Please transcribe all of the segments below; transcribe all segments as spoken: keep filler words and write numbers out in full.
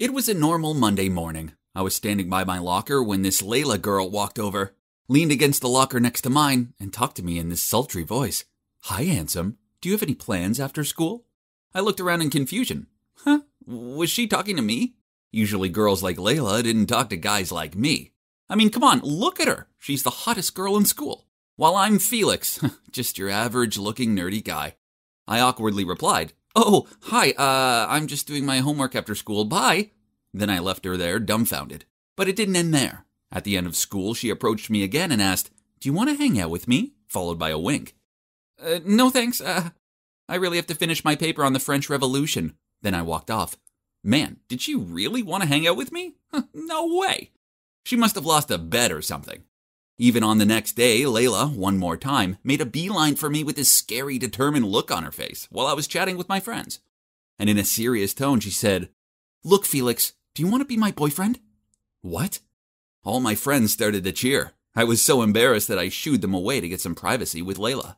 It was a normal Monday morning. I was standing by my locker when this Layla girl walked over, leaned against the locker next to mine, and talked to me in this sultry voice. "Hi, handsome. Do you have any plans after school?" I looked around in confusion. Huh? Was she talking to me? Usually girls like Layla didn't talk to guys like me. I mean, come on, look at her. She's the hottest girl in school. While I'm Felix, just your average-looking nerdy guy. I awkwardly replied, "Oh, hi, uh, I'm just doing my homework after school. Bye." Then I left her there, dumbfounded. But it didn't end there. At the end of school, she approached me again and asked, "Do you want to hang out with me?" Followed by a wink. Uh, no thanks, uh, I really have to finish my paper on the French Revolution. Then I walked off. Man, did she really want to hang out with me? No way. She must have lost a bet or something. Even on the next day, Layla, one more time, made a beeline for me with this scary, determined look on her face while I was chatting with my friends. And in a serious tone, she said, "Look, Felix, do you want to be my boyfriend?" What? All my friends started to cheer. I was so embarrassed that I shooed them away to get some privacy with Layla.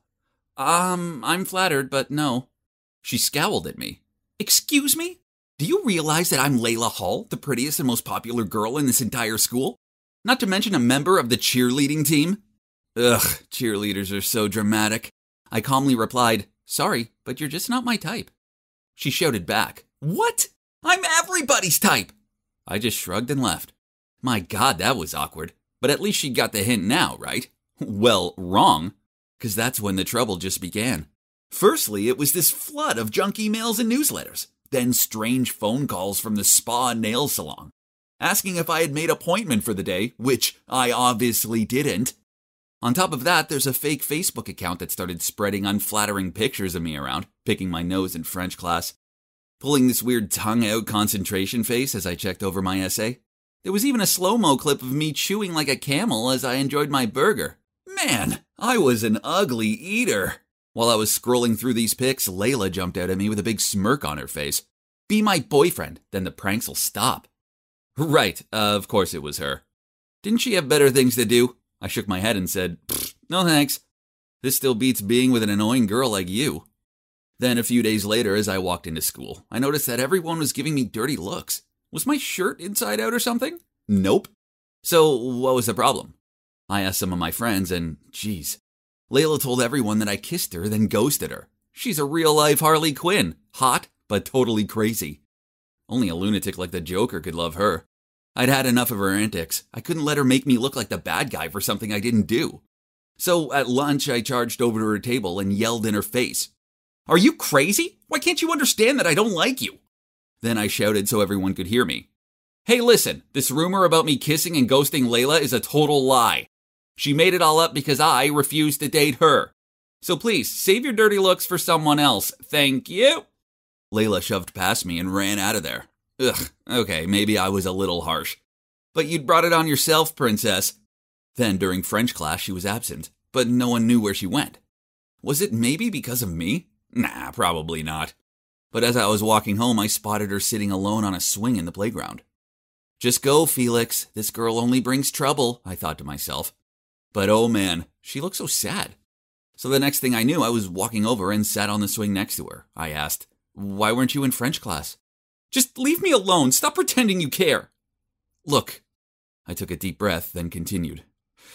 Um, I'm flattered, but no. She scowled at me. Excuse me? Do you realize that I'm Layla Hall, the prettiest and most popular girl in this entire school? Not to mention a member of the cheerleading team? Ugh, cheerleaders are so dramatic. I calmly replied, "Sorry, but you're just not my type." She shouted back, "What? I'm everybody's type!" I just shrugged and left. My God, that was awkward. But at least she got the hint now, right? Well, wrong. Because that's when the trouble just began. Firstly, it was this flood of junk emails and newsletters. Then strange phone calls from the spa and nail salon, asking if I had made an appointment for the day, which I obviously didn't. On top of that, there's a fake Facebook account that started spreading unflattering pictures of me around, picking my nose in French class, pulling this weird tongue-out concentration face as I checked over my essay. There was even a slow-mo clip of me chewing like a camel as I enjoyed my burger. Man, I was an ugly eater. While I was scrolling through these pics, Layla jumped out at me with a big smirk on her face. "Be my boyfriend, then the pranks'll stop." Right, uh, of course it was her. Didn't she have better things to do? I shook my head and said, "No thanks. This still beats being with an annoying girl like you." Then a few days later, as I walked into school, I noticed that everyone was giving me dirty looks. Was my shirt inside out or something? Nope. So what was the problem? I asked some of my friends and, geez, Layla told everyone that I kissed her, then ghosted her. She's a real-life Harley Quinn. Hot, but totally crazy. Only a lunatic like the Joker could love her. I'd had enough of her antics. I couldn't let her make me look like the bad guy for something I didn't do. So at lunch, I charged over to her table and yelled in her face, "Are you crazy? Why can't you understand that I don't like you?" Then I shouted so everyone could hear me. "Hey, listen, this rumor about me kissing and ghosting Layla is a total lie. She made it all up because I refused to date her. So please, save your dirty looks for someone else. Thank you." Layla shoved past me and ran out of there. Ugh, okay, maybe I was a little harsh. But you'd brought it on yourself, princess. Then during French class, she was absent, but no one knew where she went. Was it maybe because of me? Nah, probably not. But as I was walking home, I spotted her sitting alone on a swing in the playground. Just go, Felix. This girl only brings trouble, I thought to myself. But oh man, she looked so sad. So the next thing I knew, I was walking over and sat on the swing next to her. I asked, "Why weren't you in French class?" "Just leave me alone. Stop pretending you care." "Look." I took a deep breath, then continued.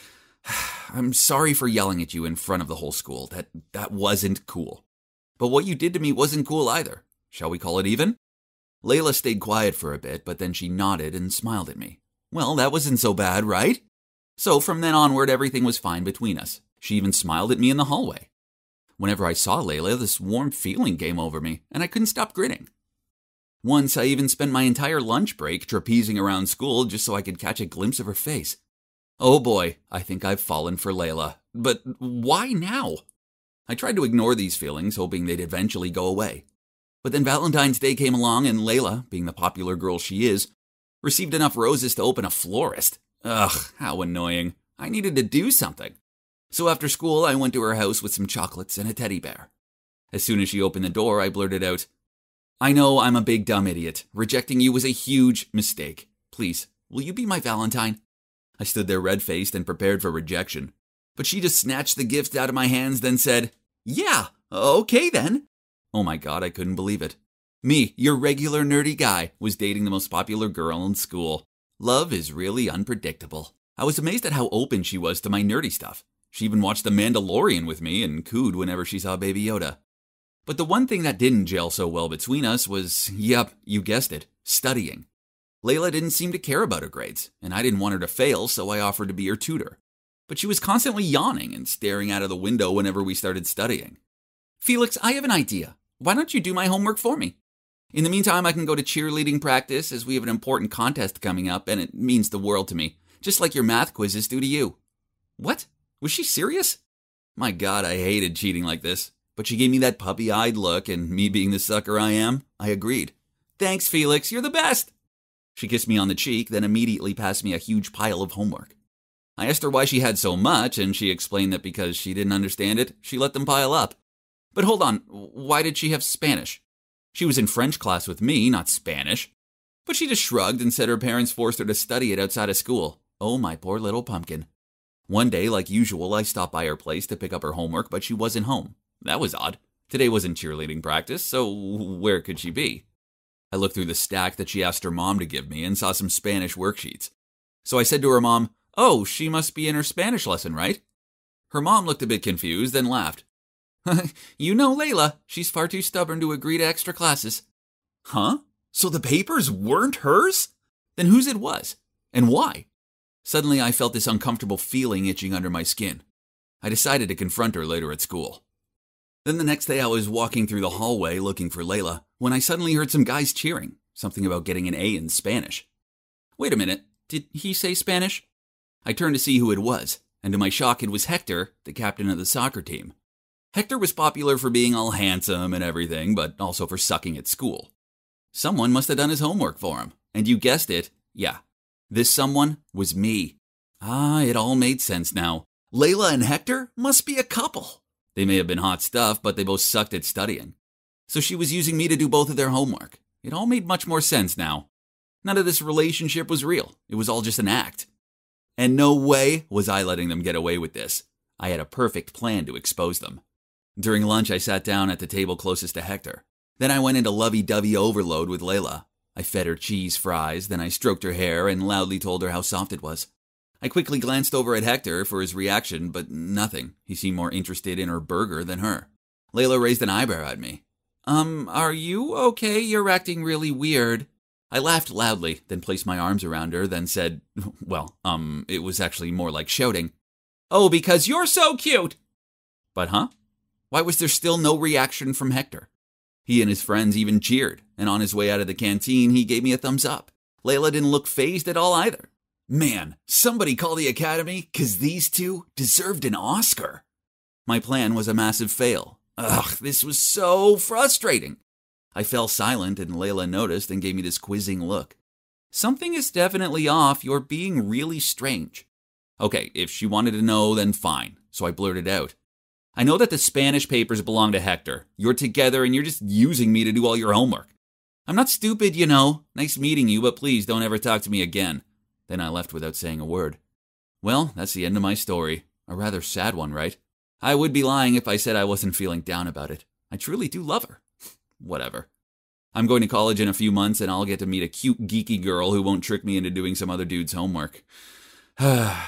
"I'm sorry for yelling at you in front of the whole school. That that wasn't cool. But what you did to me wasn't cool either. Shall we call it even?" Layla stayed quiet for a bit, but then she nodded and smiled at me. Well, that wasn't so bad, right? So from then onward, everything was fine between us. She even smiled at me in the hallway. Whenever I saw Layla, this warm feeling came over me, and I couldn't stop grinning. Once, I even spent my entire lunch break trapezing around school just so I could catch a glimpse of her face. Oh boy, I think I've fallen for Layla. But why now? I tried to ignore these feelings, hoping they'd eventually go away. But then Valentine's Day came along, and Layla, being the popular girl she is, received enough roses to open a florist. Ugh, how annoying. I needed to do something. So after school, I went to her house with some chocolates and a teddy bear. As soon as she opened the door, I blurted out, "I know I'm a big dumb idiot. Rejecting you was a huge mistake. Please, will you be my Valentine?" I stood there red-faced and prepared for rejection. But she just snatched the gift out of my hands, then said, "Yeah, okay then." Oh my God, I couldn't believe it. Me, your regular nerdy guy, was dating the most popular girl in school. Love is really unpredictable. I was amazed at how open she was to my nerdy stuff. She even watched The Mandalorian with me and cooed whenever she saw Baby Yoda. But the one thing that didn't gel so well between us was, yep, you guessed it, studying. Layla didn't seem to care about her grades, and I didn't want her to fail, so I offered to be her tutor. But she was constantly yawning and staring out of the window whenever we started studying. Felix, I have an idea. Why don't you do my homework for me? In the meantime, I can go to cheerleading practice as we have an important contest coming up, and it means the world to me, just like your math quizzes do to you. What? Was she serious? My God, I hated cheating like this. But she gave me that puppy-eyed look, and me being the sucker I am, I agreed. Thanks, Felix, you're the best. She kissed me on the cheek, then immediately passed me a huge pile of homework. I asked her why she had so much, and she explained that because she didn't understand it, she let them pile up. But hold on, why did she have Spanish? She was in French class with me, not Spanish. But she just shrugged and said her parents forced her to study it outside of school. Oh, my poor little pumpkin. One day, like usual, I stopped by her place to pick up her homework, but she wasn't home. That was odd. Today wasn't cheerleading practice, so where could she be? I looked through the stack that she asked her mom to give me and saw some Spanish worksheets. So I said to her mom, "Oh, she must be in her Spanish lesson, right?" Her mom looked a bit confused, then laughed. You know Layla, she's far too stubborn to agree to extra classes. Huh? So the papers weren't hers? Then whose it was? And why? Suddenly I felt this uncomfortable feeling itching under my skin. I decided to confront her later at school. Then the next day I was walking through the hallway looking for Layla when I suddenly heard some guys cheering, something about getting an A in Spanish. Wait a minute, did he say Spanish? I turned to see who it was, and to my shock it was Hector, the captain of the soccer team. Hector was popular for being all handsome and everything, but also for sucking at school. Someone must have done his homework for him, and you guessed it, yeah. This someone was me. Ah, it all made sense now. Layla and Hector must be a couple. They may have been hot stuff, but they both sucked at studying. So she was using me to do both of their homework. It all made much more sense now. None of this relationship was real. It was all just an act. And no way was I letting them get away with this. I had a perfect plan to expose them. During lunch, I sat down at the table closest to Hector. Then I went into lovey-dovey overload with Layla. I fed her cheese fries, then I stroked her hair and loudly told her how soft it was. I quickly glanced over at Hector for his reaction, but nothing. He seemed more interested in her burger than her. Layla raised an eyebrow at me. Um, are you okay? You're acting really weird. I laughed loudly, then placed my arms around her, then said, well, um, it was actually more like shouting. Oh, because you're so cute! But huh? Why was there still no reaction from Hector? He and his friends even cheered, and on his way out of the canteen, he gave me a thumbs up. Layla didn't look fazed at all either. Man, somebody call the academy, cause these two deserved an Oscar. My plan was a massive fail. Ugh, this was so frustrating. I fell silent, and Layla noticed and gave me this quizzing look. Something is definitely off. You're being really strange. Okay, if she wanted to know, then fine. So I blurted out. I know that the Spanish papers belong to Hector. You're together and you're just using me to do all your homework. I'm not stupid, you know. Nice meeting you, but please don't ever talk to me again. Then I left without saying a word. Well, that's the end of my story. A rather sad one, right? I would be lying if I said I wasn't feeling down about it. I truly do love her. Whatever. I'm going to college in a few months and I'll get to meet a cute, geeky girl who won't trick me into doing some other dude's homework. oh,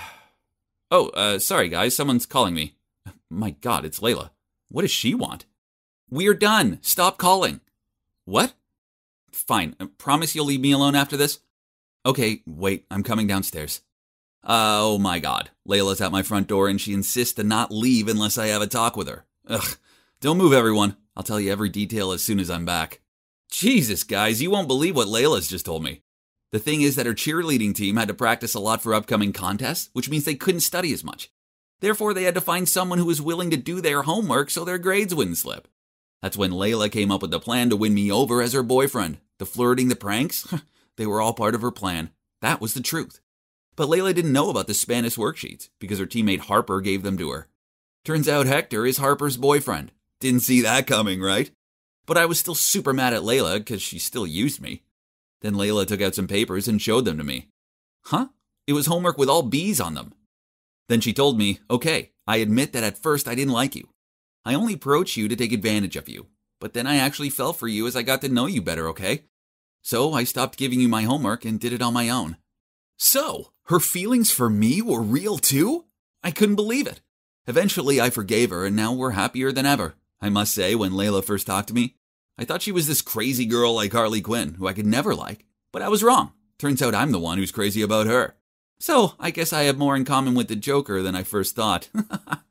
uh, sorry guys, someone's calling me. My God, it's Layla. What does she want? We're done. Stop calling. What? Fine. I promise you'll leave me alone after this? Okay, wait. I'm coming downstairs. Uh, oh my God. Layla's at my front door and she insists to not leave unless I have a talk with her. Ugh. Don't move, everyone. I'll tell you every detail as soon as I'm back. Jesus, guys, you won't believe what Layla's just told me. The thing is that her cheerleading team had to practice a lot for upcoming contests, which means they couldn't study as much. Therefore, they had to find someone who was willing to do their homework so their grades wouldn't slip. That's when Layla came up with the plan to win me over as her boyfriend. The flirting, the pranks, they were all part of her plan. That was the truth. But Layla didn't know about the Spanish worksheets because her teammate Harper gave them to her. Turns out Hector is Harper's boyfriend. Didn't see that coming, right? But I was still super mad at Layla because she still used me. Then Layla took out some papers and showed them to me. Huh? It was homework with all B's on them. Then she told me, okay, I admit that at first I didn't like you. I only approached you to take advantage of you. but then I actually fell for you as I got to know you better, okay? So I stopped giving you my homework and did it on my own." So, her feelings for me were real too? I couldn't believe it. Eventually, I forgave her, and now we're happier than ever. I must say, when Layla first talked to me, I thought she was this crazy girl like Harley Quinn, who I could never like. But I was wrong. Turns out I'm the one who's crazy about her. So, I guess I have more in common with the Joker than I first thought.